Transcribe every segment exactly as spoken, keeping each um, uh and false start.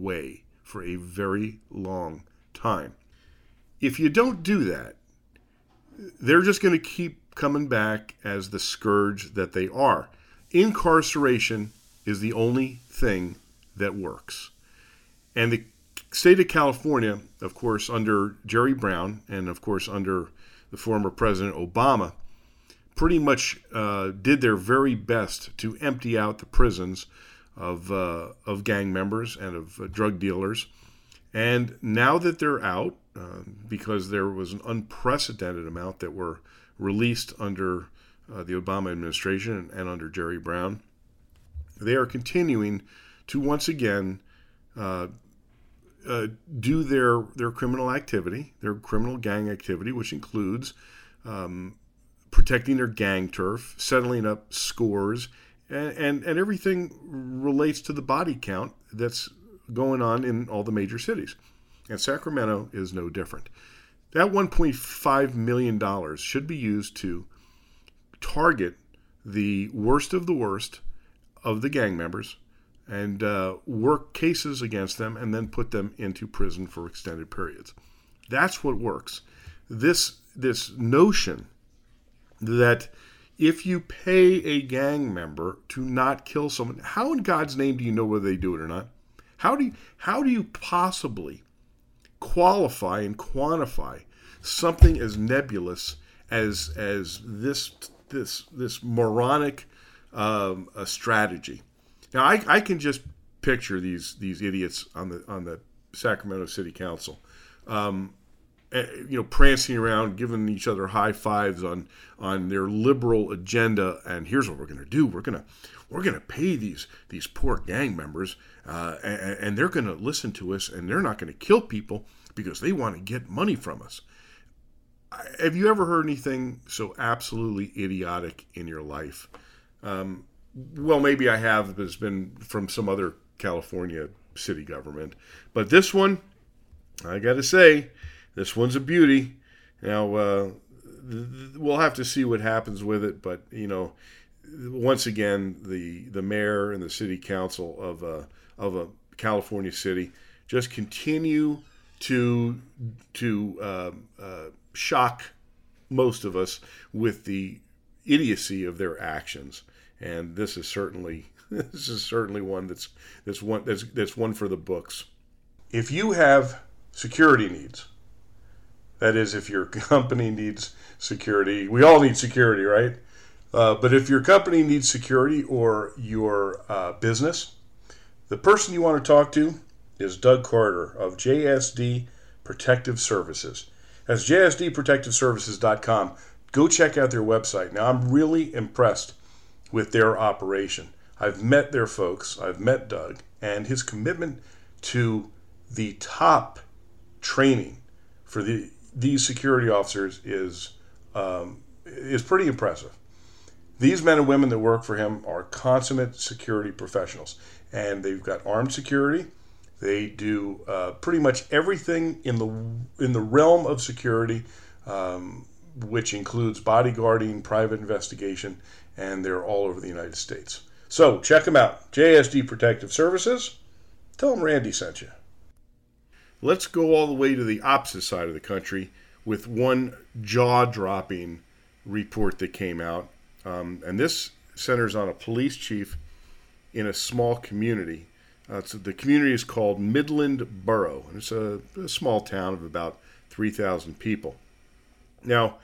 away for a very long time. If you don't do that, they're just going to keep coming back as the scourge that they are. Incarceration is the only thing that works. And the state of California, of course, under Jerry Brown and, of course, under the former President Obama, pretty much uh, did their very best to empty out the prisons of uh, of gang members and of uh, drug dealers. And now that they're out, uh, because there was an unprecedented amount that were released under uh, the Obama administration and, and under Jerry Brown, they are continuing to once again uh, uh, do their their criminal activity, their criminal gang activity, which includes um, protecting their gang turf, settling up scores, and, and, and everything relates to the body count that's going on in all the major cities. And Sacramento is no different. That one point five million dollars should be used to target the worst of the worst of the gang members and uh, work cases against them and then put them into prison for extended periods. That's what works. This, this notion that if you pay a gang member to not kill someone, how in God's name do you know whether they do it or not? How do you, how do you possibly qualify and quantify something as nebulous as as this this this moronic um, a strategy? Now I, I can just picture these these idiots on the on the Sacramento City Council. Um, you know, prancing around, giving each other high fives on on their liberal agenda. And here's what we're going to do: we're going to we're going to pay these these poor gang members, uh, and, and they're going to listen to us, and they're not going to kill people because they want to get money from us. Have you ever heard anything so absolutely idiotic in your life? Um, well, maybe I have, but it's been from some other California city government. But this one, I got to say, this one's a beauty. Now, uh, we'll have to see what happens with it. But, you know, once again, the the mayor and the city council of a, of a California city just continue to, to uh, uh, shock most of us with the idiocy of their actions. And this is certainly this is certainly one that's that's one that's that's one for the books. If you have security needs, that is, if your company needs security, we all need security, right? Uh, but if your company needs security or your uh, business, the person you want to talk to is Doug Carter of J S D Protective Services. That's J S D protective services dot com. Go check out their website. Now, I'm really impressed with their operation. I've met their folks. I've met Doug, and his commitment to the top training for the these security officers is um, is pretty impressive. These men and women that work for him are consummate security professionals, and they've got armed security. They do uh, pretty much everything in the in the realm of security, um, which includes bodyguarding, private investigation, and they're all over the United States. So check them out, J S D Protective Services. Tell them Randy sent you. Let's go all the way to the opposite side of the country with one jaw-dropping report that came out. Um, and this centers on a police chief in a small community. Uh, so the community is called Midland Borough, and it's a, a small town of about three thousand people. Now,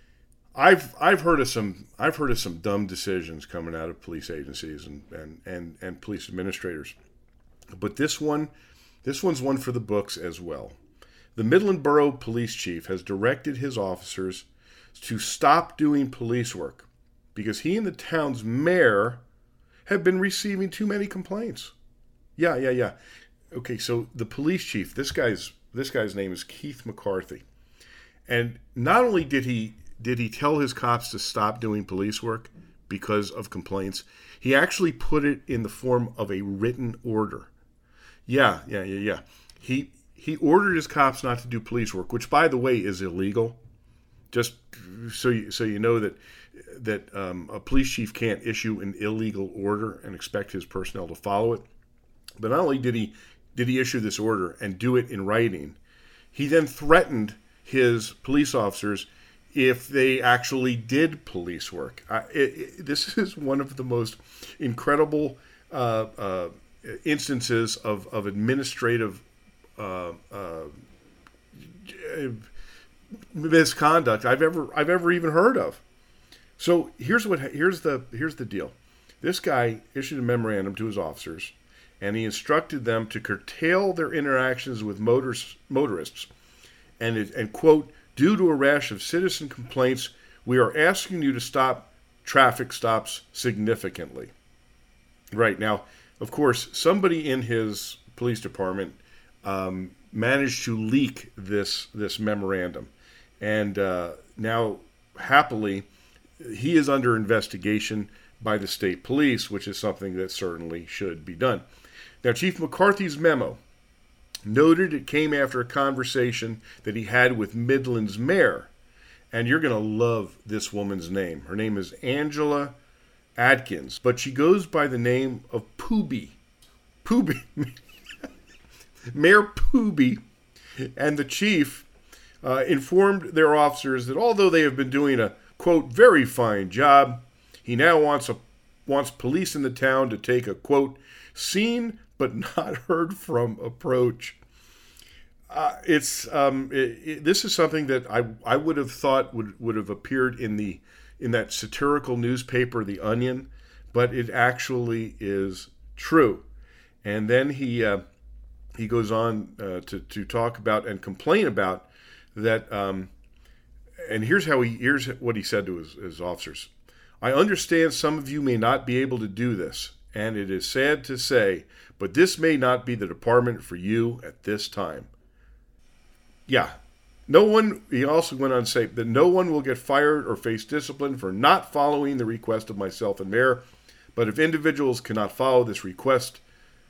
I've I've heard of some I've heard of some dumb decisions coming out of police agencies and, and, and, and police administrators, but this one this one's one for the books as well. The Midland Borough police chief has directed his officers to stop doing police work because he and the town's mayor have been receiving too many complaints. Yeah, yeah, yeah. Okay, so the police chief, this guy's this guy's name is Keith McCarthy. And not only did he did he tell his cops to stop doing police work because of complaints, he actually put it in the form of a written order. Yeah, yeah, yeah, yeah. He he ordered his cops not to do police work, which, by the way, is illegal. Just so you, so you know that that um, a police chief can't issue an illegal order and expect his personnel to follow it. But not only did he did he issue this order and do it in writing. He then threatened his police officers if they actually did police work. I, it, it, this is one of the most incredible uh, uh, instances of, of administrative uh, uh, misconduct I've ever I've ever even heard of. So here's what here's the here's the deal. This guy issued a memorandum to his officers, and he instructed them to curtail their interactions with motors, motorists, and it, and quote, due to a rash of citizen complaints, we are asking you to stop traffic stops significantly. Right now, of course, somebody in his police department um, managed to leak this this memorandum, and uh, now happily he is under investigation by the state police, which is something that certainly should be done. Now, Chief McCarthy's memo noted it came after a conversation that he had with Midland's mayor, and you're going to love this woman's name. Her name is Angela Atkins, but she goes by the name of Poobie. Poobie. Mayor Poobie and the chief uh, informed their officers that although they have been doing a, quote, very fine job, he now wants a wants police in the town to take a, quote, seen but not heard from approach. Uh, it's um, it, it, this is something that I I would have thought would, would have appeared in the in that satirical newspaper, The Onion, but it actually is true. And then he uh, he goes on uh, to to talk about and complain about that. Um, and here's how he here's what he said to his, his officers. I understand some of you may not be able to do this, and it is sad to say, but this may not be the department for you at this time. Yeah, no one, he also went on to say that no one will get fired or face discipline for not following the request of myself and mayor, but if individuals cannot follow this request,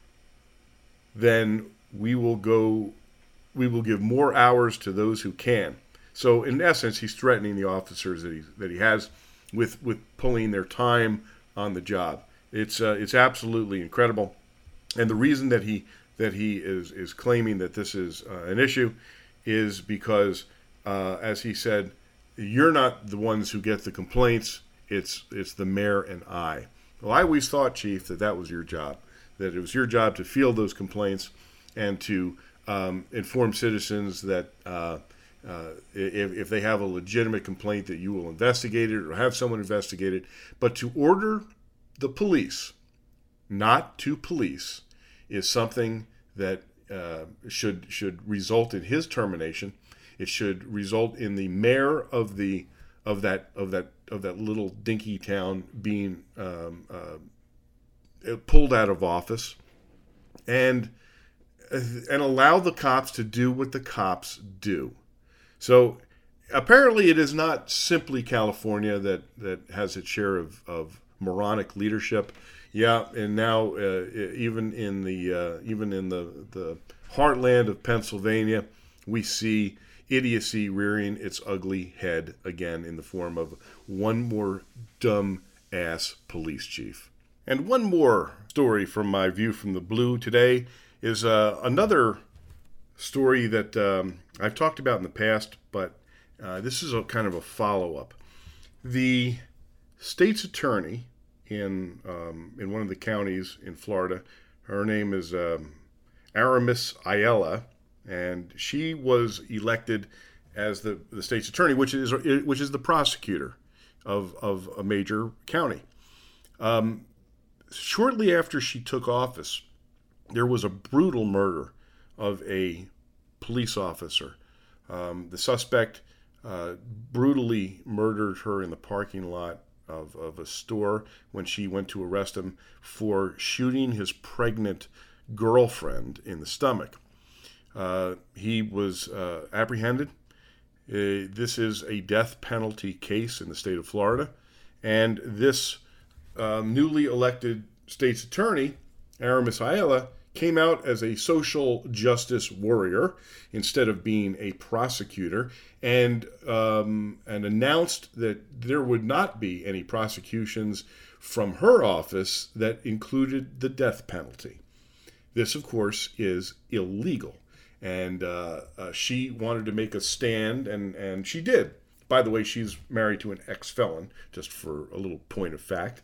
then we will go, we will give more hours to those who can. So in essence, he's threatening the officers that he that he has with with pulling their time on the job. It's uh, it's absolutely incredible, and the reason that he that he is is claiming that this is uh, an issue is because, uh, as he said, you're not the ones who get the complaints. It's it's the mayor and I. Well, I always thought, Chief, that that was your job, that it was your job to field those complaints and to um, inform citizens that. Uh, Uh, if, if they have a legitimate complaint, that you will investigate it or have someone investigate it. But to order the police not to police is something that uh, should should result in his termination. It should result in the mayor of the of that of that of that little dinky town being um, uh, pulled out of office, and and allow the cops to do what the cops do. So apparently it is not simply California that, that has its share of, of moronic leadership. Yeah, and now uh, even in the uh, even in the, the heartland of Pennsylvania, we see idiocy rearing its ugly head again in the form of one more dumb ass police chief. And one more story from my view from the blue today is uh, another story that um, I've talked about in the past, but uh, this is a kind of a follow-up. The state's attorney in um, in one of the counties in Florida, her name is um, Aramis Ayala, and she was elected as the, the state's attorney, which is which is the prosecutor of of a major county. Um, shortly after she took office, there was a brutal murder of a police officer. Um, the suspect uh, brutally murdered her in the parking lot of, of a store when she went to arrest him for shooting his pregnant girlfriend in the stomach. Uh, he was uh, apprehended. Uh, this is a death penalty case in the state of Florida, and this uh, newly elected state's attorney, Aramis Ayala, came out as a social justice warrior instead of being a prosecutor, and um, and announced that there would not be any prosecutions from her office that included the death penalty. This, of course, is illegal. And uh, uh, she wanted to make a stand, and, and she did. By the way, she's married to an ex-felon, just for a little point of fact.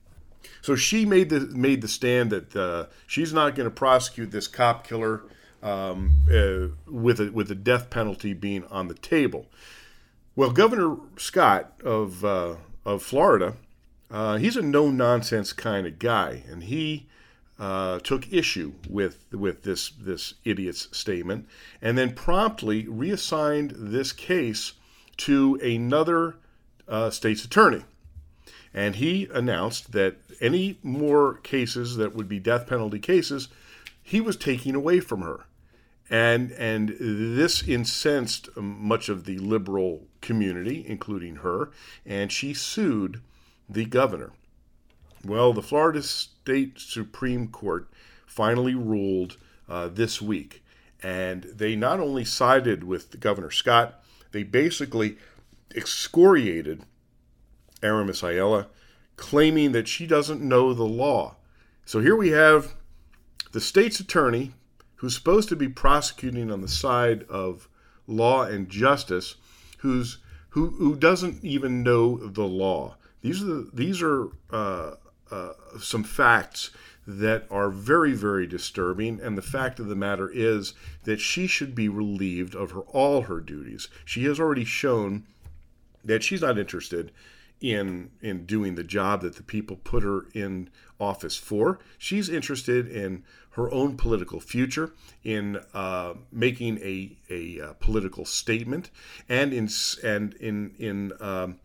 So she made the made the stand that uh, she's not going to prosecute this cop killer um, uh, with a, with the death penalty being on the table. Well, Governor Scott of uh, of Florida, uh, he's a no-nonsense kind of guy, and he uh, took issue with with this this idiot's statement, and then promptly reassigned this case to another uh, state's attorney. And he announced that any more cases that would be death penalty cases, he was taking away from her. And and this incensed much of the liberal community, including her, and she sued the governor. Well, the Florida State Supreme Court finally ruled uh, this week, and they not only sided with Governor Scott, they basically excoriated Aramis Ayala, claiming that she doesn't know the law. So here we have the state's attorney, who's supposed to be prosecuting on the side of law and justice, who's who who doesn't even know the law. These are the, these are uh, uh, some facts that are very, very disturbing. And the fact of the matter is that she should be relieved of her all her duties. She has already shown that she's not interested in in doing the job that the people put her in office for. She's interested in her own political future, in uh, making a a uh, political statement, and in and in in um,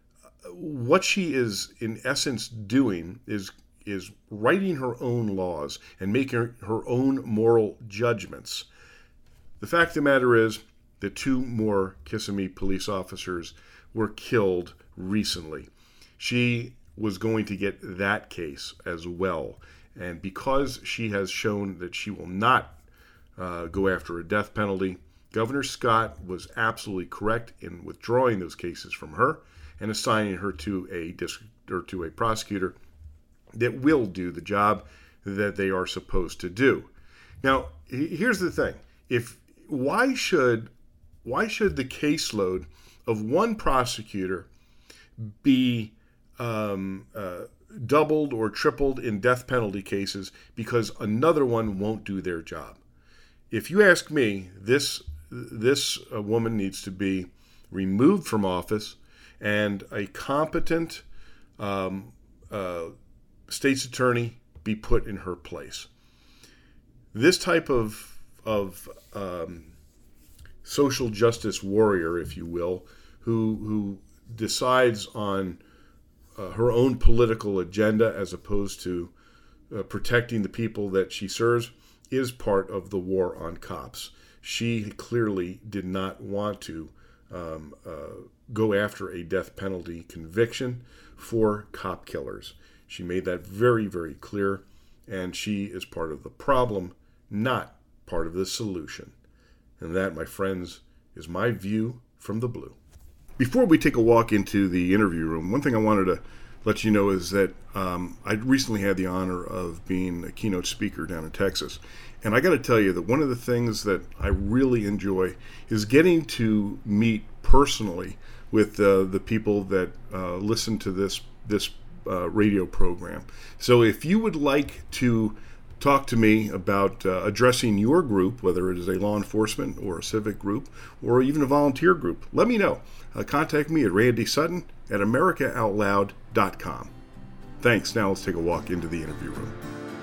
what she is in essence doing is is writing her own laws and making her own moral judgments. The fact of the matter is that two more Kissimmee police officers were killed recently. She was going to get that case as well. And because she has shown that she will not uh, go after a death penalty, Governor Scott was absolutely correct in withdrawing those cases from her and assigning her to a district or to a prosecutor that will do the job that they are supposed to do. Now, here's the thing: if why should why should the caseload of one prosecutor be um, uh, doubled or tripled in death penalty cases because another one won't do their job? If you ask me, this this uh, woman needs to be removed from office, and a competent um, uh, state's attorney be put in her place. This type of of um, social justice warrior, if you will, who who decides on uh, her own political agenda as opposed to uh, protecting the people that she serves, is part of the war on cops. She clearly did not want to um, uh, go after a death penalty conviction for cop killers. She made that very, very clear, and she is part of the problem, not part of the solution. And that, my friends, is my view from the blue. Before we take a walk into the interview room, one thing I wanted to let you know is that um, I recently had the honor of being a keynote speaker down in Texas. And I got to tell you that one of the things that I really enjoy is getting to meet personally with uh, the people that uh, listen to this this uh, radio program. So if you would like to talk to me about uh, addressing your group, whether it is a law enforcement or a civic group or even a volunteer group, let me know. Uh, contact me at Randy Sutton at America Out Loud dot com. Thanks. Now let's take a walk into the interview room.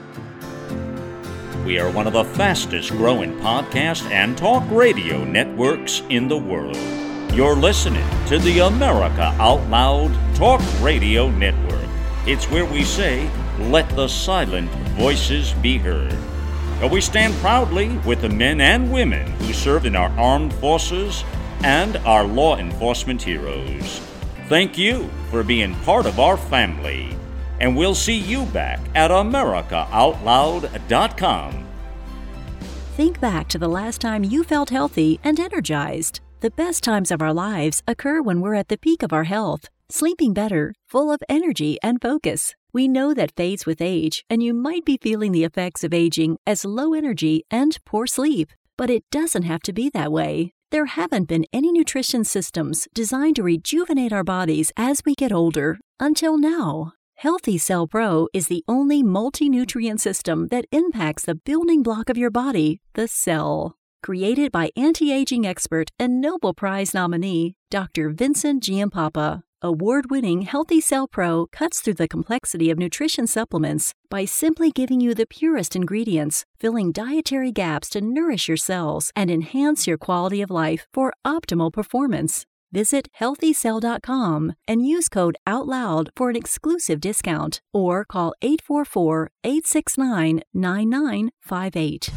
We are one of the fastest growing podcast and talk radio networks in the world. You're listening to the America Out Loud Talk Radio Network. It's where we say, let the silent voices be heard. And we stand proudly with the men and women who serve in our armed forces and our law enforcement heroes. Thank you for being part of our family. And we'll see you back at America Out Loud dot com. Think back to the last time you felt healthy and energized. The best times of our lives occur when we're at the peak of our health, sleeping better, full of energy and focus. We know that fades with age, and you might be feeling the effects of aging as low energy and poor sleep. But it doesn't have to be that way. There haven't been any nutrition systems designed to rejuvenate our bodies as we get older until now. Healthy Cell Pro is the only multi-nutrient system that impacts the building block of your body, the cell. Created by anti-aging expert and Nobel Prize nominee Doctor Vincent Giampapa, award-winning Healthy Cell Pro cuts through the complexity of nutrition supplements by simply giving you the purest ingredients, filling dietary gaps to nourish your cells and enhance your quality of life for optimal performance. Visit healthy cell dot com and use code OUTLOUD for an exclusive discount, or call eight four four, eight six nine, nine nine five eight.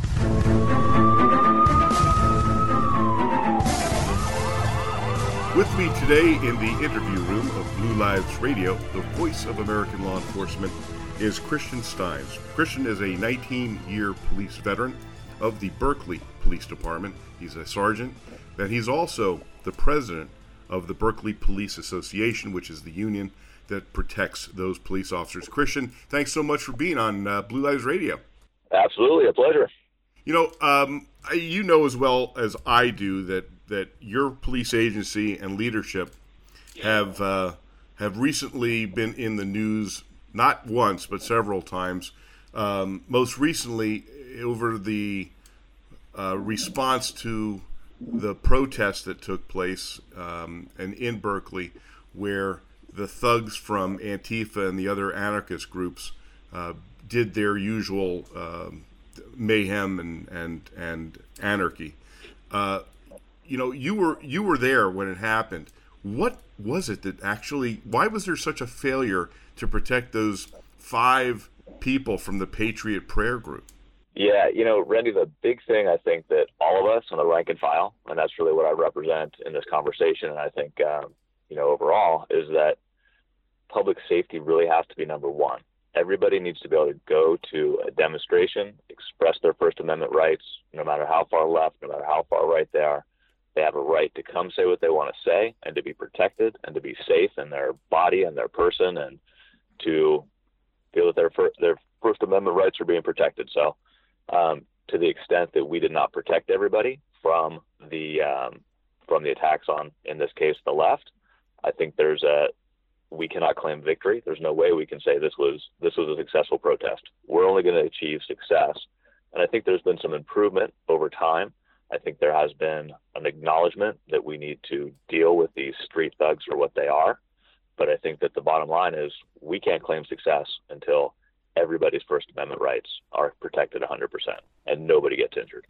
With me today in the interview room of Blue Lives Radio, the voice of American law enforcement, is Christian Stimes. Christian is a nineteen-year police veteran of the Berkeley Police Department. He's a sergeant, and he's also the president of the Berkeley Police Association, which is the union that protects those police officers. Christian, thanks so much for being on uh, Blue Lives Radio. Absolutely, a pleasure. You know, um, you know as well as I do that that your police agency and leadership have uh, have recently been in the news, not once but several times. Um, most recently, over the uh, response to the protest that took place um, and in Berkeley, where the thugs from Antifa and the other anarchist groups uh, did their usual um, mayhem and and and anarchy. Uh, you know, you were you were there when it happened. What was it that actually? Why was there such a failure to protect those five people from the Patriot Prayer Group? Yeah, you know, Randy, the big thing I think that all of us on the rank and file, and that's really what I represent in this conversation, and I think um, you know overall, is that public safety really has to be number one. Everybody needs to be able to go to a demonstration, express their First Amendment rights, no matter how far left, no matter how far right they are. They have a right to come say what they want to say and to be protected and to be safe in their body and their person and to feel that their, fir- their First Amendment rights are being protected. So um, to the extent that we did not protect everybody from the um, from the attacks on, in this case, the left, I think there's a we cannot claim victory. There's no way we can say this was this was a successful protest. We're only going to achieve success. And I think there's been some improvement over time. I think there has been an acknowledgement that we need to deal with these street thugs for what they are. But I think that the bottom line is we can't claim success until everybody's First Amendment rights are protected one hundred percent and nobody gets injured.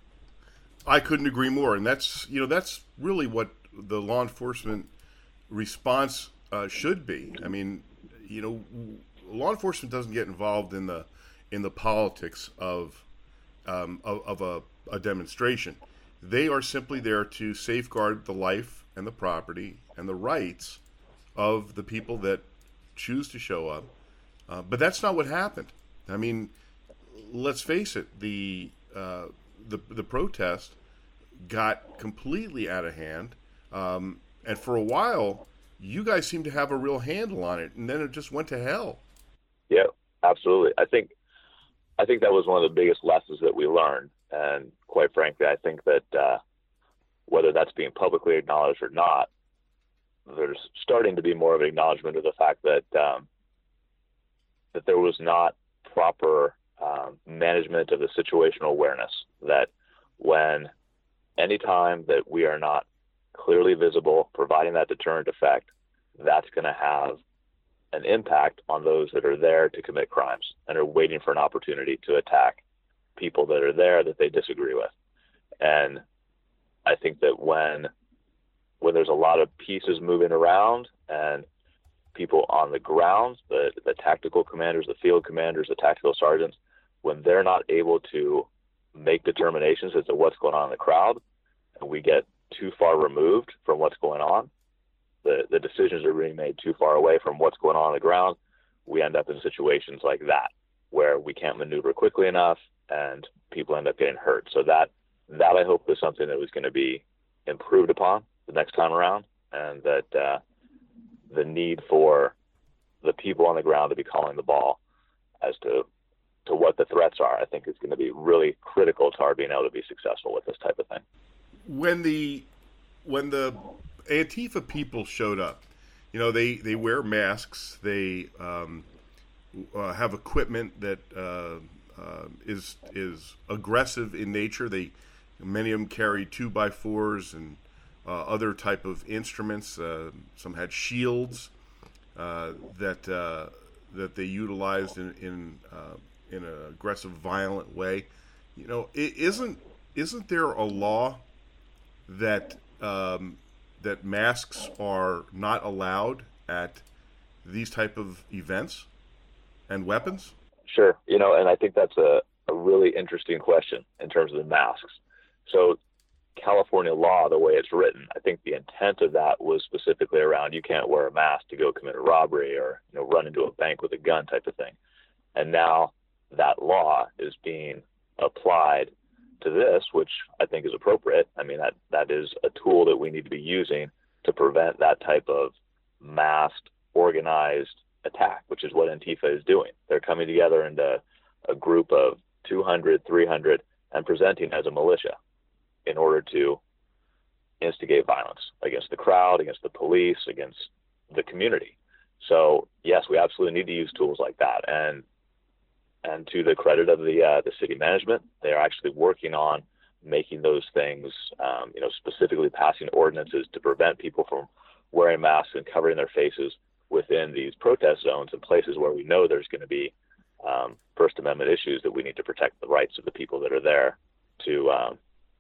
I couldn't agree more. And that's, you know, that's really what the law enforcement response uh, should be. I mean, you know, law enforcement doesn't get involved in the in the politics of um, of, of a, a demonstration. They are simply there to safeguard the life and the property and the rights of the people that choose to show up. Uh, but that's not what happened. I mean, let's face it, the uh, the the protest got completely out of hand. Um, and for a while, you guys seemed to have a real handle on it, and then it just went to hell. Yeah, absolutely. I think I think that was one of the biggest lessons that we learned. And quite frankly, I think that uh, whether that's being publicly acknowledged or not, there's starting to be more of an acknowledgement of the fact that um, that there was not proper um, management of the situational awareness. That when any time that we are not clearly visible, providing that deterrent effect, that's going to have an impact on those that are there to commit crimes and are waiting for an opportunity to attack people that are there that they disagree with. And I think that when when there's a lot of pieces moving around and people on the ground, the, the tactical commanders, the field commanders, the tactical sergeants, when they're not able to make determinations as to what's going on in the crowd, and we get too far removed from what's going on, the, the decisions are being made too far away from what's going on on the ground, we end up in situations like that, where we can't maneuver quickly enough and people end up getting hurt. So that, that I hope is something that was going to be improved upon the next time around, and that uh, the need for the people on the ground to be calling the ball as to to what the threats are, I think is going to be really critical to our being able to be successful with this type of thing. When the when the Antifa people showed up, you know, they, they wear masks, they um, uh, have equipment that uh, uh, is is aggressive in nature. They many of them carry two by fours and uh, other type of instruments. Uh, some had shields uh, that uh, that they utilized in in, uh, in an aggressive, violent way. You know, it isn't isn't there a law that um, that masks are not allowed at these type of events and weapons? Sure. You know, and I think that's a, a really interesting question in terms of the masks. So California law, the way it's written, I think the intent of that was specifically around you can't wear a mask to go commit a robbery or, you know, run into a bank with a gun type of thing. And now that law is being applied to this, which I think is appropriate. I mean, that, that is a tool that we need to be using to prevent that type of masked, organized attack, which is what Antifa is doing. They're coming together into a group of two hundred, three hundred and presenting as a militia in order to instigate violence against the crowd, against the police, against the community. So yes, we absolutely need to use tools like that. And and to the credit of the uh, the city management, they are actually working on making those things, um, you know, specifically passing ordinances to prevent people from wearing masks and covering their faces within these protest zones and places where we know there's going to be um, First Amendment issues that we need to protect the rights of the people that are there to um,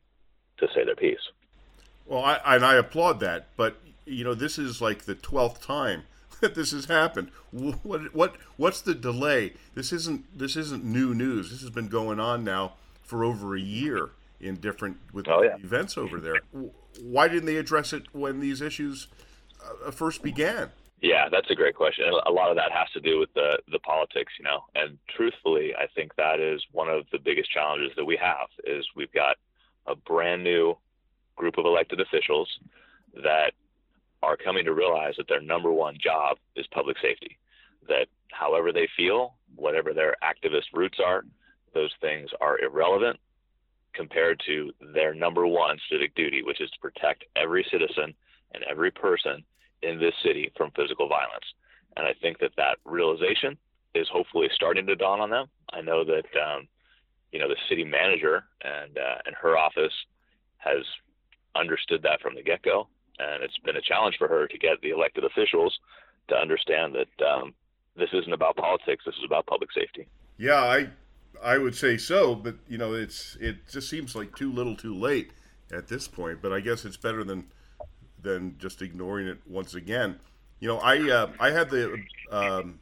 to say their piece. Well, I, and I applaud that, but you know, this is like the twelfth time that this has happened. What what what's the delay? This isn't this isn't new news. This has been going on now for over a year in different with oh, yeah. events over there. Why didn't they address it when these issues uh, first began? Yeah, that's a great question. A lot of that has to do with the the politics, you know. And truthfully, I think that is one of the biggest challenges that we have is we've got a brand new group of elected officials that are coming to realize that their number one job is public safety, that however they feel, whatever their activist roots are, those things are irrelevant compared to their number one civic duty, which is to protect every citizen and every person in this city from physical violence. And I think that that realization is hopefully starting to dawn on them. I know that, um, you know, the city manager and, uh, and her office has understood that from the get-go. And it's been a challenge for her to get the elected officials to understand that um, this isn't about politics. This is about public safety. Yeah, I I would say so, but you know, it's it just seems like too little, too late at this point. But I guess it's better than than just ignoring it once again. You know, I uh, I had the um,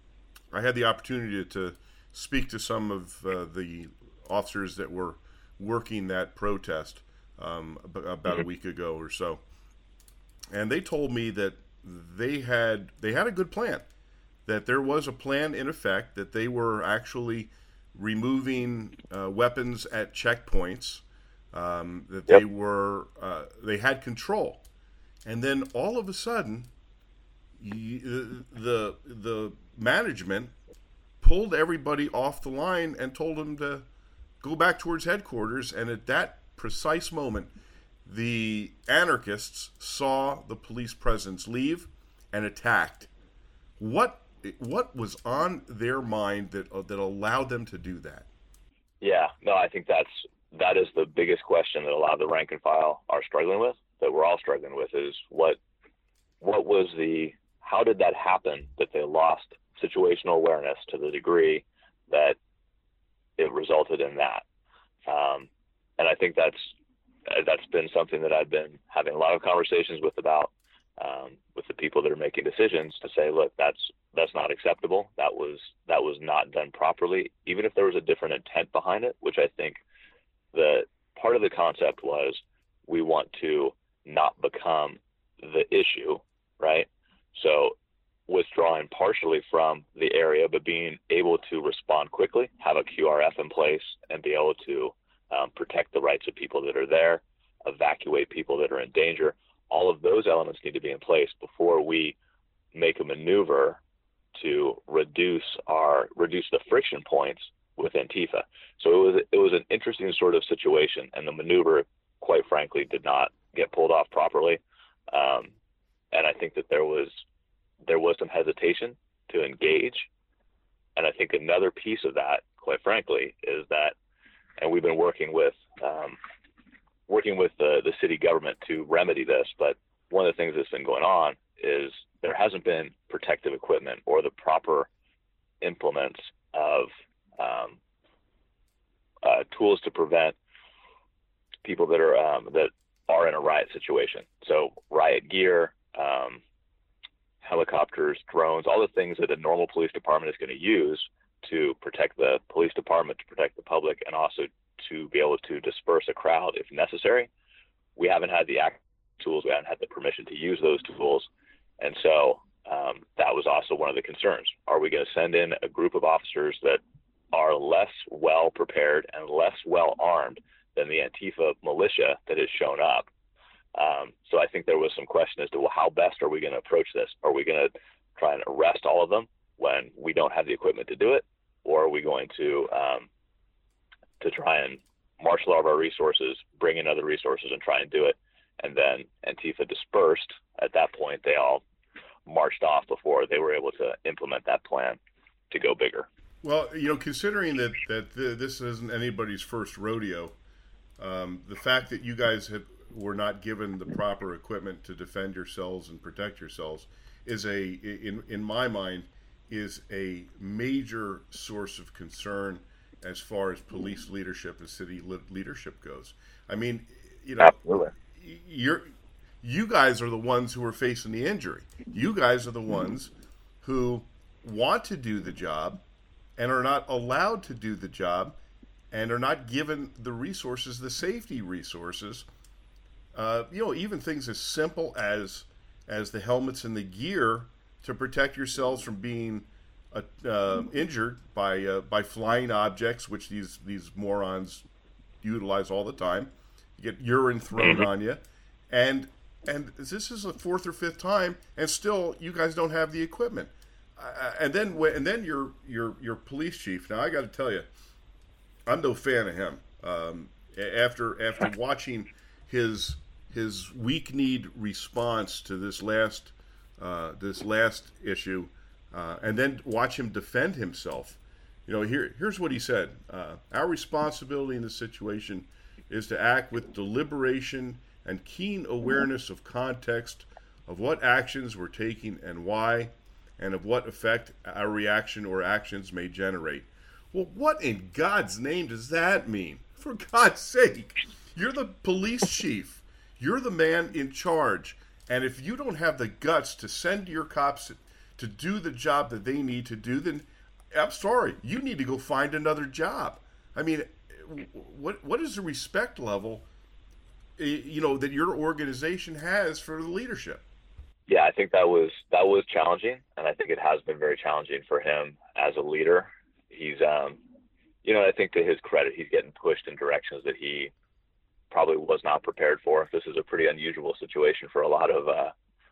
I had the opportunity to speak to some of uh, the officers that were working that protest um, about mm-hmm. a week ago or so. And they told me that they had they had a good plan, that there was a plan in effect, that they were actually removing uh, weapons at checkpoints, um, that yep. they were uh, they had control, and then all of a sudden, you, the the management pulled everybody off the line and told them to go back towards headquarters. And at that precise moment, the anarchists saw the police presence leave and attacked. What what was on their mind that uh, that allowed them to do that? Yeah, no, I think that's that is the biggest question that a lot of the rank and file are struggling with, that we're all struggling with, is what what was the how did that happen that they lost situational awareness to the degree that it resulted in that? Um, and I think that's that's been something that I've been having a lot of conversations with about um, with the people that are making decisions to say, look, that's that's not acceptable. That was that was not done properly, even if there was a different intent behind it, which I think the part of the concept was we want to not become the issue, right? So withdrawing partially from the area, but being able to respond quickly, have a Q R F in place, and be able to Um, protect the rights of people that are there, evacuate people that are in danger. All of those elements need to be in place before we make a maneuver to reduce our reduce the friction points with Antifa. So it was it was an interesting sort of situation, and the maneuver, quite frankly, did not get pulled off properly. Um, and I think that there was there was some hesitation to engage. And I think another piece of that, quite frankly, is that, and we've been working with um, working with the, the city government to remedy this, but one of the things that's been going on is there hasn't been protective equipment or the proper implements of um, uh, tools to prevent people that are um, that are in a riot situation. So riot gear, um, helicopters, drones, all the things that a normal police department is going to use to protect the police department, to protect the public, and also to be able to disperse a crowd if necessary. We haven't had the act tools. We haven't had the permission to use those tools. And so um, that was also one of the concerns. Are we going to send in a group of officers that are less well prepared and less well armed than the Antifa militia that has shown up? Um, so I think there was some question as to, well, how best are we going to approach this? Are we going to try and arrest all of them when we don't have the equipment to do it? Or are we going to um, to try and marshal all of our resources, bring in other resources and try and do it? And then Antifa dispersed. At that point, they all marched off before they were able to implement that plan to go bigger. Well, you know, considering that, that this isn't anybody's first rodeo, um, the fact that you guys have were not given the proper equipment to defend yourselves and protect yourselves is a, in in my mind, is a major source of concern as far as police leadership and city leadership goes. I mean, you know, Absolutely. you're you guys are the ones who are facing the injury. You guys are the ones who want to do the job and are not allowed to do the job and are not given the resources, the safety resources. Uh, you know, even things as simple as as the helmets and the gear to protect yourselves from being uh, uh, injured by uh, by flying objects, which these these morons utilize all the time. You get urine thrown on you, and and this is the fourth or fifth time, and still you guys don't have the equipment. Uh, and then and then your your your police chief. Now I got to tell you, I'm no fan of him. Um, after after watching his his weak-kneed response to this last uh, this last issue, uh, and then watch him defend himself. You know, here here's what he said: uh, "Our responsibility in this situation is to act with deliberation and keen awareness of context of what actions we're taking and why, and of what effect our reaction or actions may generate." Well, what in God's name does that mean? For God's sake, you're the police chief. You're the man in charge. And if you don't have the guts to send your cops to do the job that they need to do, then I'm sorry, you need to go find another job. I mean, what what is the respect level, you know, that your organization has for the leadership? Yeah, I think that was that was challenging, and I think it has been very challenging for him as a leader. He's, um, you know, I think to his credit, he's getting pushed in directions that he probably was not prepared for. This is a pretty unusual situation for a lot of uh,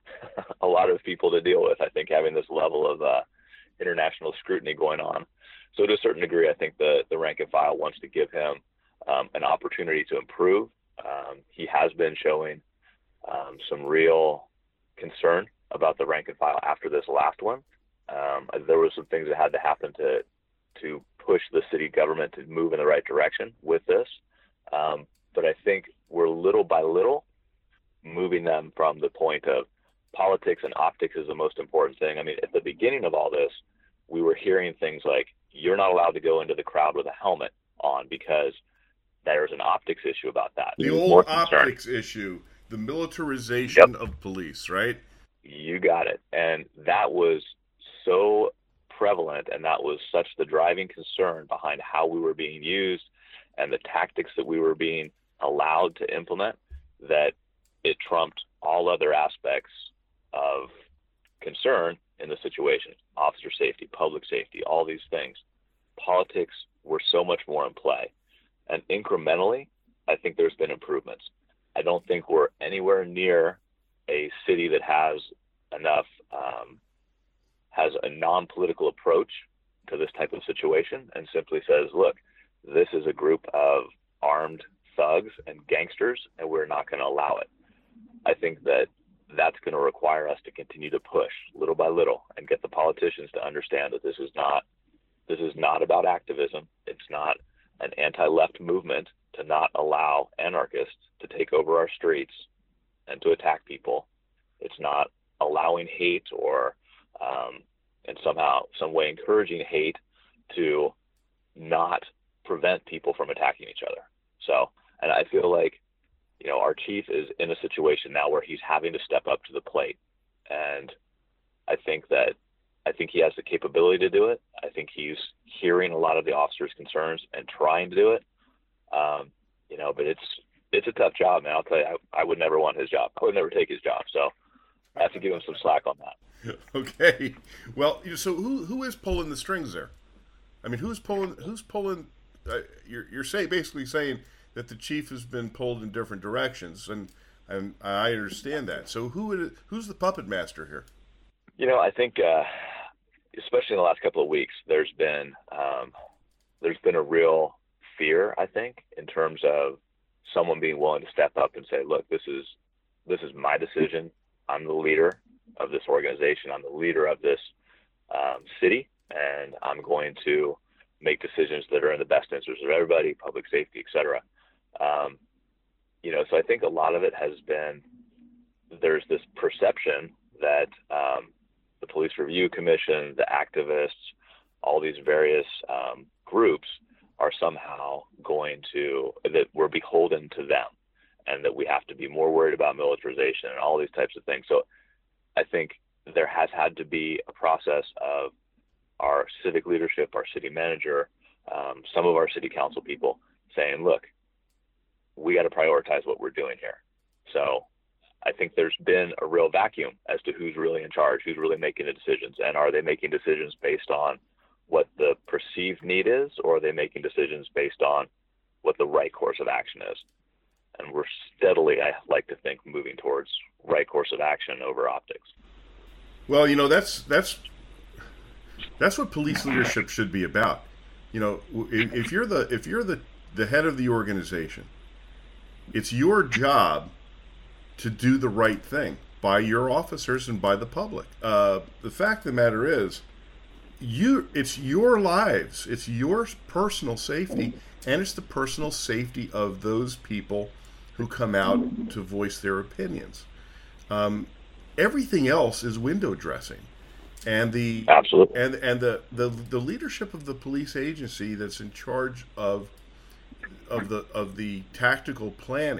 a lot of people to deal with. I think having this level of uh, international scrutiny going on. So to a certain degree, I think the the rank and file wants to give him um, an opportunity to improve. Um, he has been showing um, some real concern about the rank and file after this last one. Um, there were some things that had to happen to to push the city government to move in the right direction with this. Um, but I think we're little by little moving them from the point of politics and optics is the most important thing. I mean, at the beginning of all this, we were hearing things like, you're not allowed to go into the crowd with a helmet on because there's an optics issue about that. The old optics issue, the militarization yep. of police, right? You got it. And that was so prevalent, and that was such the driving concern behind how we were being used and the tactics that we were being allowed to implement, that it trumped all other aspects of concern in the situation. Officer safety, public safety, all these things. Politics were so much more in play. And incrementally, I think there's been improvements. I don't think we're anywhere near a city that has enough um, has a non-political approach to this type of situation and simply says, look, this is a group of armed thugs and gangsters, and we're not going to allow it. I think that that's going to require us to continue to push little by little and get the politicians to understand that this is not this is not about activism. It's not an anti-left movement to not allow anarchists to take over our streets and to attack people. It's not allowing hate or um, and somehow, some way encouraging hate to not prevent people from attacking each other. So, and I feel like, you know, our chief is in a situation now where he's having to step up to the plate. And I think that, I think he has the capability to do it. I think he's hearing a lot of the officers' concerns and trying to do it. Um, you know, but it's, it's a tough job, man. I'll tell you, I, I would never want his job. I would never take his job. So I have to give him some slack on that. Okay. Well, so who who is pulling the strings there? I mean, who's pulling, who's pulling, uh, you're, you're saying, basically saying that the chief has been pulled in different directions, and, and I understand that. So who who's the puppet master here? You know, I think, uh, especially in the last couple of weeks, there's been, um, there's been a real fear, I think, in terms of someone being willing to step up and say, look, this is, this is my decision. I'm the leader of this organization. I'm the leader of this um, city, and I'm going to make decisions that are in the best interest of everybody, public safety, et cetera. Um, you know, so I think a lot of it has been, there's this perception that um, the Police Review Commission, the activists, all these various um, groups are somehow going to, that we're beholden to them, and that we have to be more worried about militarization and all these types of things. So I think there has had to be a process of our civic leadership, our city manager, um, some of our city council people saying, look, we got to prioritize what we're doing here. So I think there's been a real vacuum as to who's really in charge, who's really making the decisions, and are they making decisions based on what the perceived need is, or are they making decisions based on what the right course of action is? And we're steadily, I like to think, moving towards right course of action over optics. Well, you know, that's that's that's what police leadership should be about. You know, if you're the if you're the, the head of the organization, it's your job to do the right thing by your officers and by the public. Uh, the fact of the matter is, you it's your lives, it's your personal safety, and it's the personal safety of those people who come out to voice their opinions. Um, everything else is window dressing, and the Absolutely. and and the, the the leadership of the police agency that's in charge of of the of the tactical planning.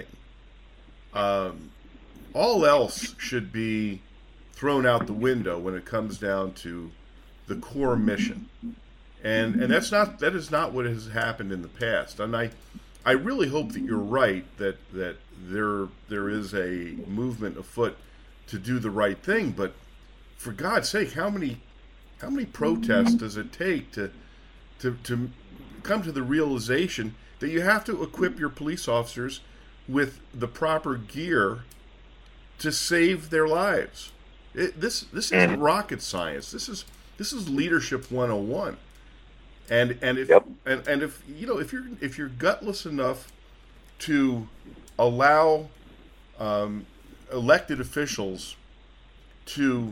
Um, all else should be thrown out the window when it comes down to the core mission, and and that's not that is not what has happened in the past. And I. I really hope that you're right, that, that there there is a movement afoot to do the right thing. But for God's sake, how many how many protests does it take to to to come to the realization that you have to equip your police officers with the proper gear to save their lives? It, this this isn't rocket science. This is this is leadership one oh one. And and if yep. and, and if you know if you're if you're gutless enough to allow um, elected officials to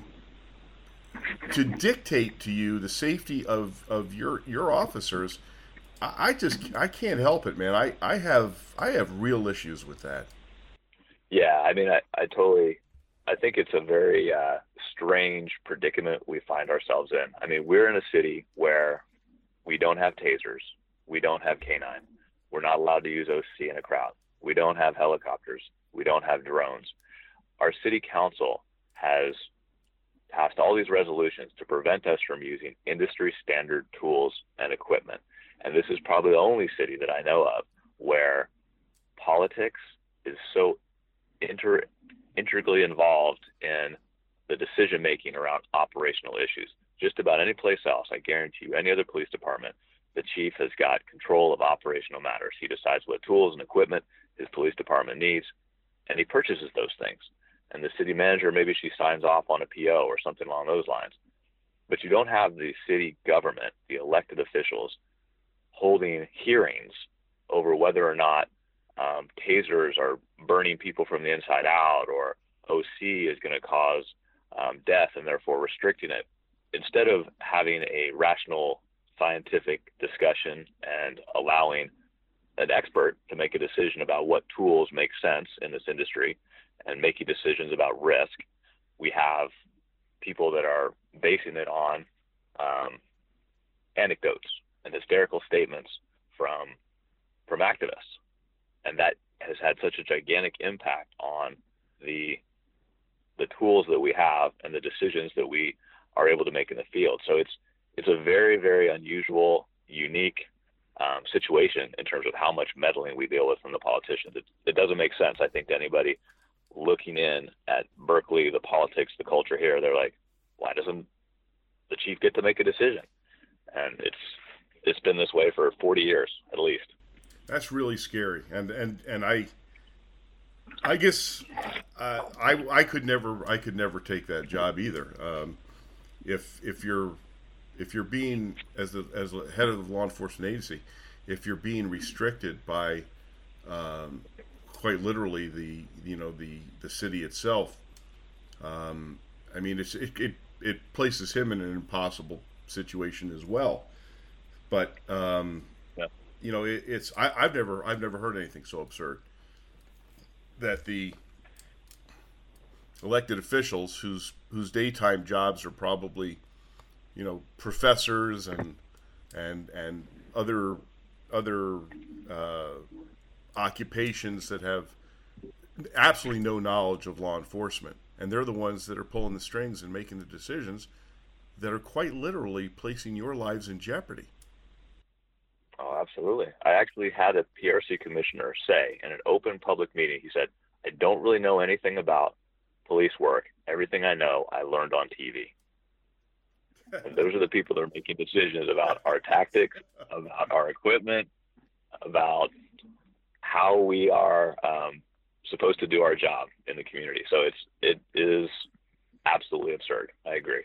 to dictate to you the safety of, of your your officers, I, I just I can't help it, man. I, I have I have real issues with that. Yeah, I mean, I, I totally. I think it's a very uh, strange predicament we find ourselves in. I mean, we're in a city where we don't have tasers. We don't have canine. We're not allowed to use O C in a crowd. We don't have helicopters. We don't have drones. Our city council has passed all these resolutions to prevent us from using industry standard tools and equipment. And this is probably the only city that I know of where politics is so inter, integrally involved in the decision making around operational issues. Just about any place else, I guarantee you, any other police department, the chief has got control of operational matters. He decides what tools and equipment his police department needs, and he purchases those things. And the city manager, maybe she signs off on a P O or something along those lines. but you don't have the city government, the elected officials, holding hearings over whether or not um, tasers are burning people from the inside out, or O C is going to cause um, death and therefore restricting it. Instead of having a rational scientific discussion and allowing an expert to make a decision about what tools make sense in this industry and making decisions about risk, we have people that are basing it on um, anecdotes and hysterical statements from from activists. And that has had such a gigantic impact on the the tools that we have and the decisions that we are able to make in the field. So it's it's a very, very unusual, unique um, situation in terms of how much meddling we deal with from the politicians. It, it doesn't make sense, I think, to anybody looking in at Berkeley, the politics, the culture here. They're like, why doesn't the chief get to make a decision? And it's it's been this way for forty years at least. That's really scary, and and and I, I guess uh, I I could never I could never take that job either. Um, if if you're if you're being as the as the head of the law enforcement agency, if you're being restricted by um, quite literally the you know the the city itself, um, I mean it's it, it it places him in an impossible situation as well. But um, yeah. you know, it, it's I, I've never I've never heard anything so absurd that the elected officials whose whose daytime jobs are probably, you know, professors and and and other other uh, occupations that have absolutely no knowledge of law enforcement, and they're the ones that are pulling the strings and making the decisions that are quite literally placing your lives in jeopardy. Oh, absolutely. I actually had a P R C commissioner say in an open public meeting, he said, I don't really know anything about police work. Everything I know, I learned on T V. And those are the people that are making decisions about our tactics, about our equipment, about how we are um, supposed to do our job in the community. So it's it is absolutely absurd. I agree.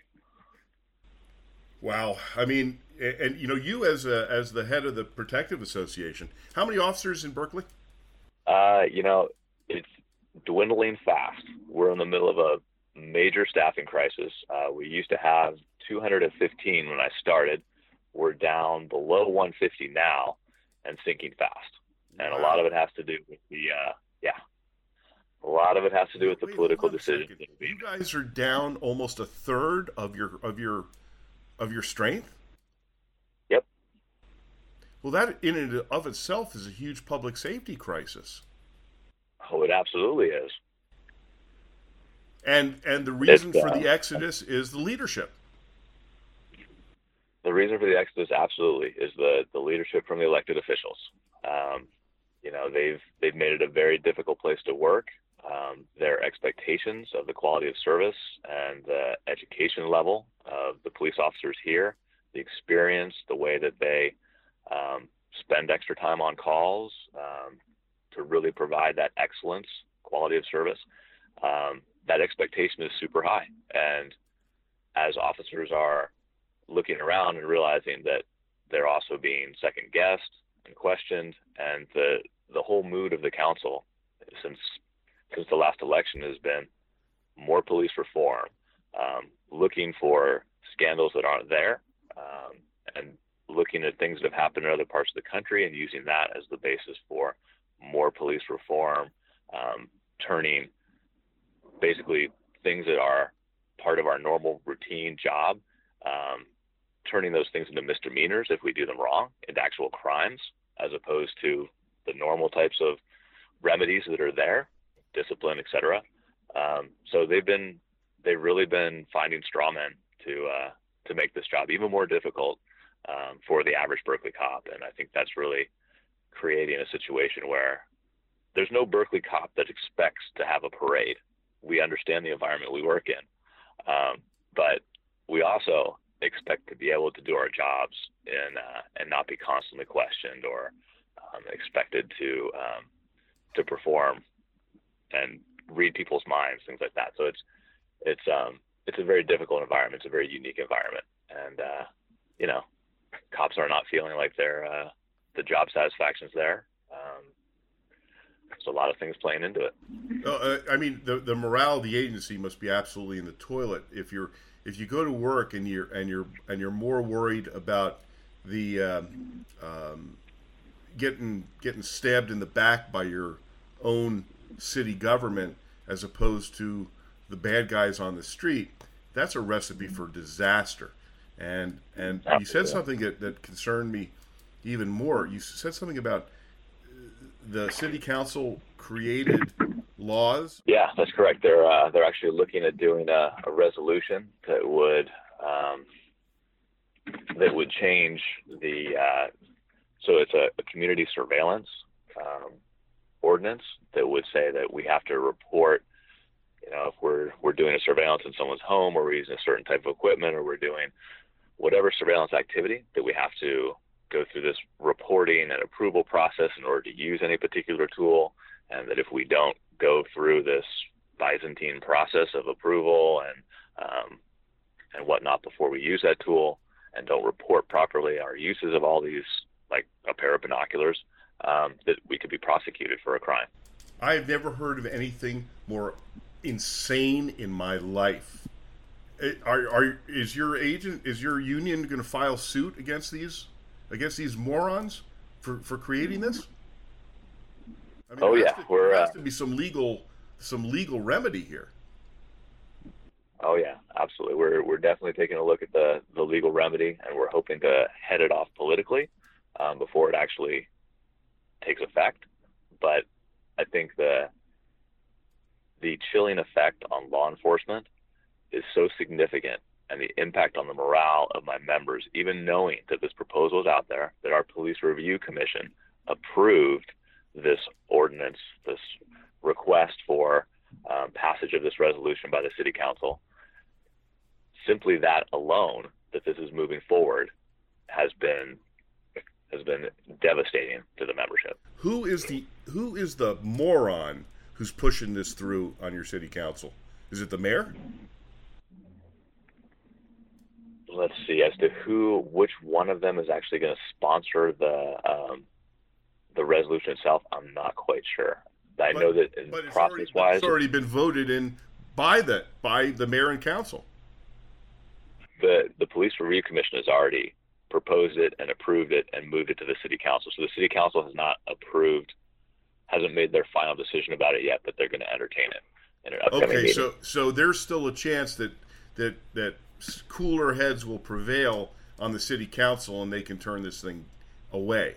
Wow. I mean, and you know, you as a, as the head of the Protective Association, how many officers in Berkeley? Uh, you know, it's dwindling fast. We're in the middle of a major staffing crisis. Uh, we used to have two hundred fifteen when I started. We're down below one fifty now and sinking fast. And wow. a lot of it has to do with the, uh, yeah, a lot of it has to do with the Wait, political decisions. You guys are down almost a third of your of your of your strength? Yep. Well, that in and of itself is a huge public safety crisis. Oh, it absolutely is. And and the reason uh, for the exodus is the leadership. The reason for the exodus absolutely is the, the leadership from the elected officials. Um, you know, they've they've made it a very difficult place to work. Um, their expectations of the quality of service and the education level of the police officers here, the experience, the way that they um, spend extra time on calls um, to really provide that excellence, quality of service, um, that expectation is super high. And as officers are looking around and realizing that they're also being second guessed and questioned, and the the whole mood of the council since since the last election has been more police reform, um, looking for scandals that aren't there, um, and looking at things that have happened in other parts of the country and using that as the basis for more police reform, um, turning basically things that are part of our normal routine job, um, turning those things into misdemeanors if we do them wrong, into actual crimes, as opposed to the normal types of remedies that are there, discipline, et cetera. Um, so they've been, they've really been finding straw men to uh, to make this job even more difficult um, for the average Berkeley cop. And I think that's really creating a situation where there's no Berkeley cop that expects to have a parade. We understand the environment we work in, um, but we also expect to be able to do our jobs in, uh, and not be constantly questioned or um, expected to um, to perform and read people's minds, things like that. So it's it's um, it's a very difficult environment. It's a very unique environment. And, uh, you know, cops are not feeling like they're, uh, the job satisfaction's there. Um, so a lot of things playing into it. Uh, I mean, the the morale of the agency must be absolutely in the toilet. If you're if you go to work and you're and you're and you're more worried about the um, um, getting getting stabbed in the back by your own city government as opposed to the bad guys on the street, that's a recipe for disaster. And and you said something that, that concerned me even more. You said something about the city council created laws. Yeah, that's correct. They're uh, they're actually looking at doing a, a resolution that would um, that would change the uh, so it's a, a community surveillance um, ordinance that would say that we have to report, you know, if we're we're doing a surveillance in someone's home, or we're using a certain type of equipment, or we're doing whatever surveillance activity, that we have to go through this reporting and approval process in order to use any particular tool, and that if we don't go through this Byzantine process of approval and um, and whatnot before we use that tool, and don't report properly our uses of all these, like a pair of binoculars, um, that we could be prosecuted for a crime. I've never heard of anything more insane in my life. Are, are is your agent, is your union going to file suit against these against these morons for, for creating this? I mean, oh there yeah, has to, we're there has uh, to be some legal some legal remedy here. Oh yeah, absolutely. We're we're definitely taking a look at the the legal remedy, and we're hoping to head it off politically um, before it actually takes effect. But I think the the chilling effect on law enforcement is so significant, and the impact on the morale of my members, even knowing that this proposal is out there, that our Police Review Commission approved this ordinance, this request for um, passage of this resolution by the City Council. Simply that alone, that this is moving forward, has been has been devastating to the membership. Who is the who is the moron who's pushing this through on your city council? Is it the mayor? Let's see, as to who, which one of them is actually going to sponsor the um, the resolution itself, I'm not quite sure. I but, know that in but it's process-wise, already, it's already been voted in by the by the mayor and council. The the Police Review Commission has already proposed it and approved it and moved it to the City Council. So the City Council has not approved, hasn't made their final decision about it yet, but they're going to entertain it in an upcoming Okay, meeting. so so there's still a chance that that that cooler heads will prevail on the City Council and they can turn this thing away.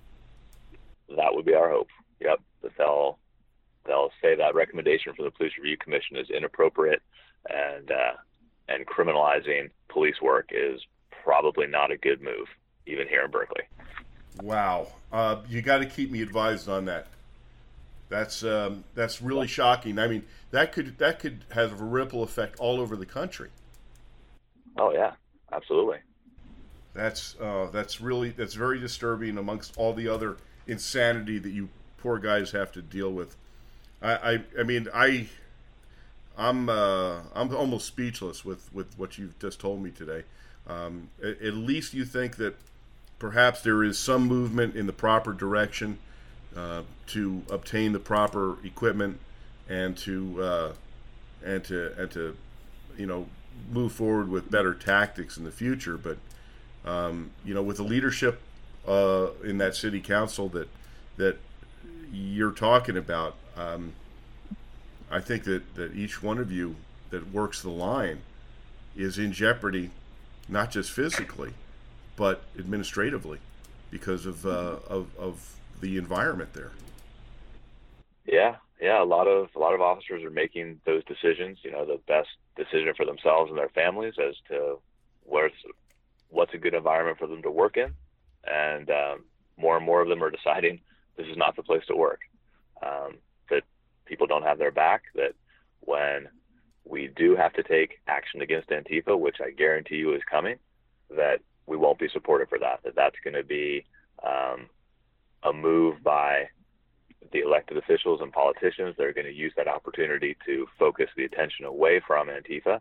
That would be our hope. Yep, that they'll they'll say that recommendation from the Police Review Commission is inappropriate, and uh, and criminalizing police work is probably not a good move, even here in Berkeley. Wow, uh, you got to keep me advised on that. That's um, that's really shocking. I mean, that could that could have a ripple effect all over the country. Oh yeah, absolutely. That's uh, that's really that's very disturbing amongst all the other insanity that you poor guys have to deal with. I I, I mean I I'm uh, I'm almost speechless with, with what you've just told me today. Um, at, at least you think that perhaps there is some movement in the proper direction uh, to obtain the proper equipment and to uh, and to and to you know move forward with better tactics in the future. But um, you know, with the leadership uh, in that city council that that you're talking about, um, I think that, that each one of you that works the line is in jeopardy, not just physically, but administratively, because of uh, of, of the environment there. Yeah, yeah. A lot of a lot of officers are making those decisions. You know, the best decision for themselves and their families as to where's what's a good environment for them to work in, and um, more and more of them are deciding this is not the place to work. Um, that people don't have their back. That when we do have to take action against Antifa, which I guarantee you is coming, that we won't be supported for that. That that's going to be um, a move by the elected officials and politicians. They're going to use that opportunity to focus the attention away from Antifa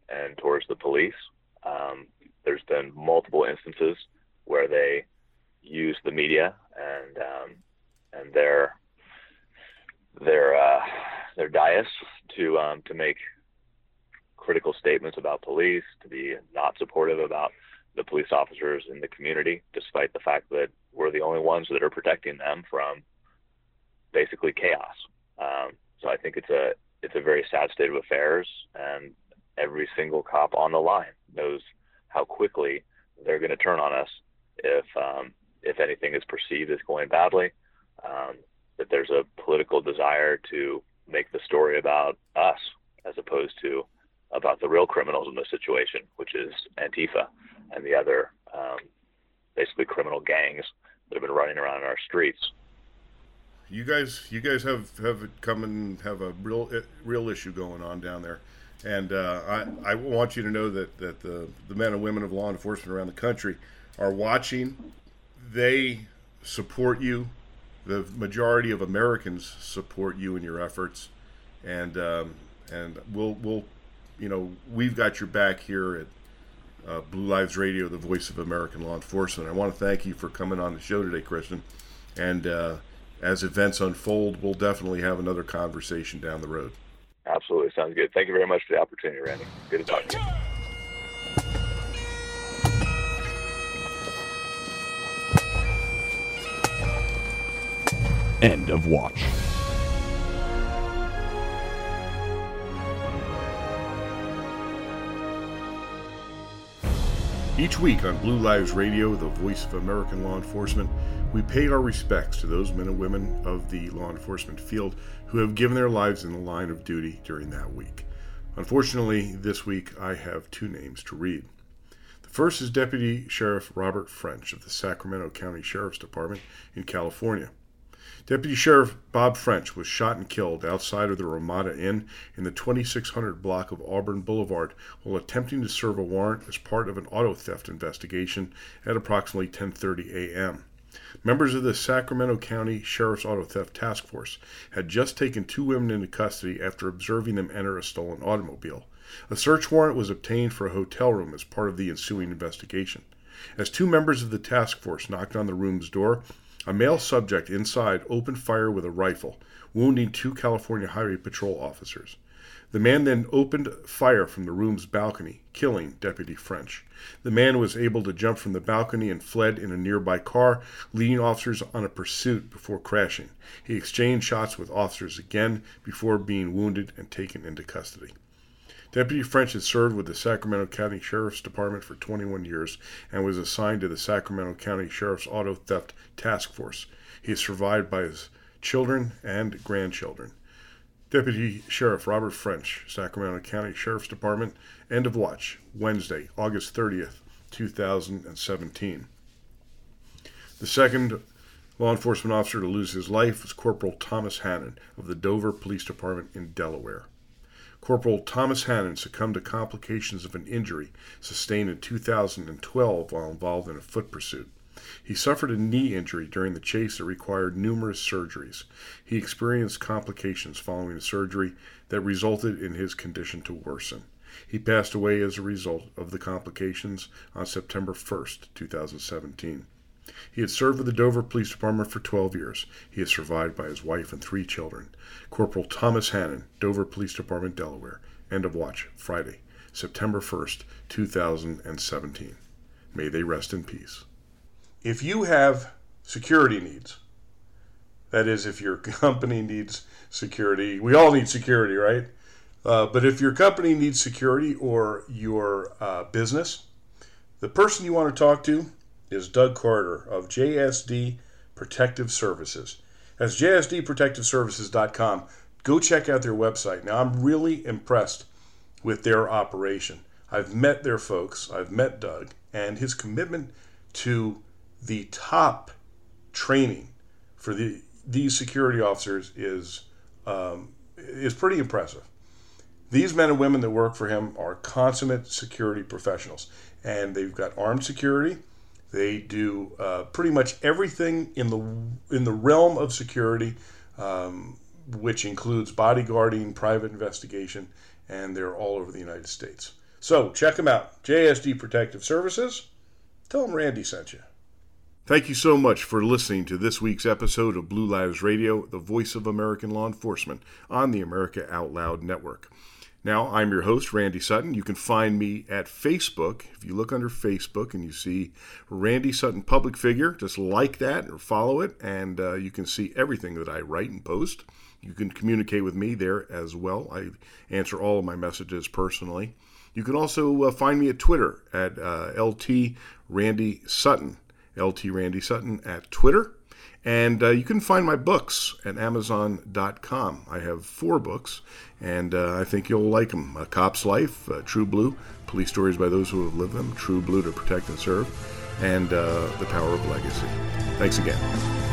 and towards the police. Um, there's been multiple instances where they use the media and um, and their their uh, their dais to um, to make critical statements about police, to be not supportive about the police officers in the community, despite the fact that we're the only ones that are protecting them from basically chaos. Um, so I think it's a it's a very sad state of affairs, and every single cop on the line knows how quickly they're going to turn on us if um, if anything is perceived as going badly. Um, that there's a political desire to make the story about us as opposed to about the real criminals in this situation, which is Antifa and the other um, basically criminal gangs that have been running around in our streets. You guys, you guys have, have come and have a real real issue going on down there, and uh, I I want you to know that that the the men and women of law enforcement around the country are watching. They support you. The majority of Americans support you in your efforts, and um, and we'll we'll you know we've got your back here at uh, Blue Lives Radio, the voice of American law enforcement. I want to thank you for coming on the show today, Christian, and. Uh, As events unfold, we'll definitely have another conversation down the road. Absolutely. Sounds good. Thank you very much for the opportunity, Randy. Good to talk to you. End of watch. Each week on Blue Lives Radio, the voice of American law enforcement, we pay our respects to those men and women of the law enforcement field who have given their lives in the line of duty during that week. Unfortunately, this week I have two names to read. The first is Deputy Sheriff Robert French of the Sacramento County Sheriff's Department in California. Deputy Sheriff Bob French was shot and killed outside of the Ramada Inn in the twenty-six hundred block of Auburn Boulevard while attempting to serve a warrant as part of an auto theft investigation at approximately ten thirty a.m. Members of the Sacramento County Sheriff's Auto Theft Task Force had just taken two women into custody after observing them enter a stolen automobile. A search warrant was obtained for a hotel room as part of the ensuing investigation. As two members of the task force knocked on the room's door, a male subject inside opened fire with a rifle, wounding two California Highway Patrol officers. The man then opened fire from the room's balcony, killing Deputy French. The man was able to jump from the balcony and fled in a nearby car, leading officers on a pursuit before crashing. He exchanged shots with officers again before being wounded and taken into custody. Deputy French had served with the Sacramento County Sheriff's Department for twenty-one years and was assigned to the Sacramento County Sheriff's Auto Theft Task Force. He is survived by his children and grandchildren. Deputy Sheriff Robert French, Sacramento County Sheriff's Department, end of watch, Wednesday, August thirtieth, two thousand seventeen. The second law enforcement officer to lose his life was Corporal Thomas Hannon of the Dover Police Department in Delaware. Corporal Thomas Hannon succumbed to complications of an injury sustained in two thousand twelve while involved in a foot pursuit. He suffered a knee injury during the chase that required numerous surgeries. He experienced complications following the surgery that resulted in his condition to worsen. He passed away as a result of the complications on September first, two thousand seventeen. He had served with the Dover Police Department for twelve years. He is survived by his wife and three children. Corporal Thomas Hannon, Dover Police Department, Delaware. End of watch, Friday, September first, two thousand seventeen. May they rest in peace. If you have security needs, that is, if your company needs security, we all need security, right? Uh, but if your company needs security or your uh, business, the person you want to talk to is Doug Carter of J S D Protective Services. That's J S D protective services dot com. Go check out their website. Now, I'm really impressed with their operation. I've met their folks. I've met Doug, and his commitment to the top training for the these security officers is um, is pretty impressive. These men and women that work for him are consummate security professionals, and they've got armed security. They do uh, pretty much everything in the in the realm of security, um, which includes bodyguarding, private investigation, and they're all over the United States. So check them out. J S D Protective Services. Tell them Randy sent you. Thank you so much for listening to this week's episode of Blue Lives Radio, the voice of American law enforcement on the America Out Loud Network. Now, I'm your host, Randy Sutton. You can find me at Facebook. If you look under Facebook and you see Randy Sutton Public Figure, just like that or follow it, and uh, you can see everything that I write and post. You can communicate with me there as well. I answer all of my messages personally. You can also uh, find me at Twitter at uh, L T Randy Sutton. L T Randy Sutton at Twitter. And uh, you can find my books at amazon dot com. I have four books, and uh, I think you'll like them. A Cop's Life, uh, True Blue, Police Stories by Those Who Have Lived Them, True Blue to Protect and Serve, and uh, The Power of Legacy. Thanks again.